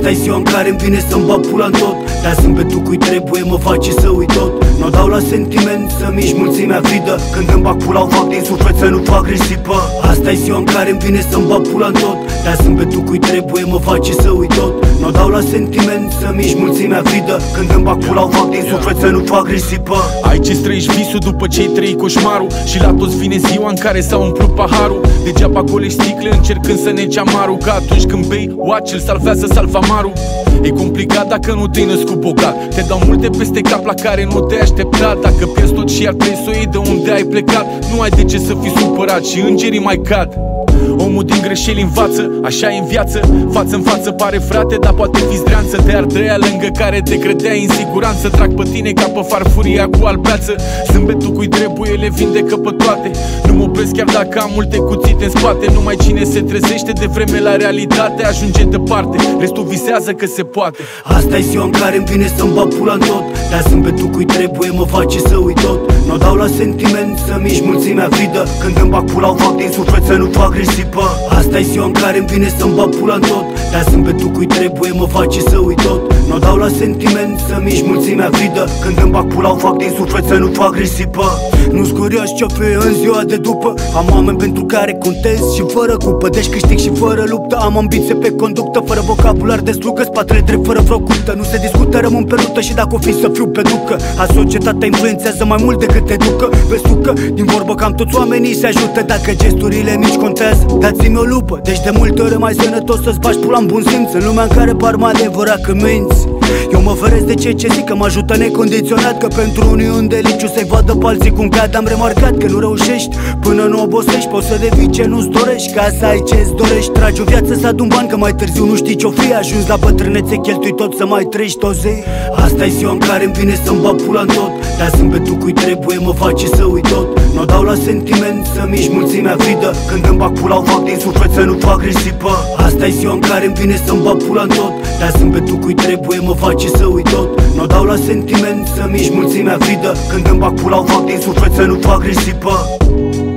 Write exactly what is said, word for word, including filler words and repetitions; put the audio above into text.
Asta-i ziua în care îmi vine să-mi bag pula în tot, dar zâmbetul cui trebuie mă face să uit tot. N-o dau la sentiment să mișc mulțimea vidă, când îmi bag pula o fac din suflet să nu fac risipă. Asta-i ziua în care îmi vine să-mi bag pula în tot, dar zâmbetul cui trebuie mă face să uit tot. N-o dau la sentiment să mișc mulțimea vidă, când îmi bag pula o fac din suflet să nu fac risipă. Ai ce străiești visul după ce-ai trăit coșmarul, și la toți vine ziua în care s-a umplut paharul. Degeaba golești sticle încercând să neci amarul, că atunci când bei, watch îl salvează salvamarul. E complicat dacă nu te-ai născut bogat, te dau multe peste cap la care nu te-ai așteptat. Dacă pierzi tot și iar trebuie să o iei de unde ai plecat, nu ai de ce să fii supărat și îngerii mai cad. Omul din greșeli învață, așa e în viață. Față în față pare frate, dar poate fi zdreanță. Te ardă ea lângă care te credeai în siguranță. Trag pe tine ca pe farfuria cu albeață. Zâmbetul cui trebuie le vindecă pe toate. Nu mă opresc chiar dacă am multe cuțite în spate. Numai cine se trezește de vreme la realitate ajunge departe, restul visează că se poate. Asta-i ziua în care îmi vine să-mi bag pula în tot, dar zâmbetul cui trebuie mă face să uit tot. N-o dau la sentiment să mișc mulțimea vidă, când îmi bag pula o fac din suflet să nu fac risipă. Asta-i ziua în care îmi vine să-mi bag pula în tot, dar zâmbetul cui trebuie mă face să uit tot. N-o dau la sentiment să mișc mulțimea vidă, când îmi bag pula o fac din suflet să nu fac risipă. Nu-s curios ce-o fi în ziua de după, am oameni pentru care contez și fără cupă, deci câștig și fără luptă. Am ambiție pe conductă, fără vocabular de slugă, spatele drept fără vreo cută. Nu se discută, rămân pe lută și dacă o fi să fiu pe ducă. A societatea influențează mai mult decât educă. Vezi tu că din vorbă cam toți oamenii se ajută, dacă gesturile mici contează, dați-mi o lupă. Deci de multe ori e mai sănătos să-ți bagi pula în bun simț, în lumea în care par mai adevărat că minți. Eu mă feresc de ceea ce zic, că mă ajută necondiționat, că pentru unii un deliciu să-i vadă pe alții cum cad. Am remarcat că nu reușești până nu obosești, poți să devii ce nu-ți dorești, ca să ai ce-ți dorești. Tragi o viață să adun bani, că mai târziu nu știi ce-o fi. Ajuns la bătrânețe, cheltui tot să mai trăiești o zi. Asta-i ziua în care îmi vine să-mi bag pula în tot, dar zâmbetul cui trebuie mă face să uit tot. N-o dau la sentiment să mișc mulțimea vidă, când îmi bag pula o fac din suflet să nu fac risipă. Asta-i ziua în care îmi vine să-mi bag pula în tot, dar zâmbetul cui trebuie mă face să uit tot. N-o dau la sentiment să mișc mulțimea vidă, când îmi bag pula o fac din suflet să nu fac risipă.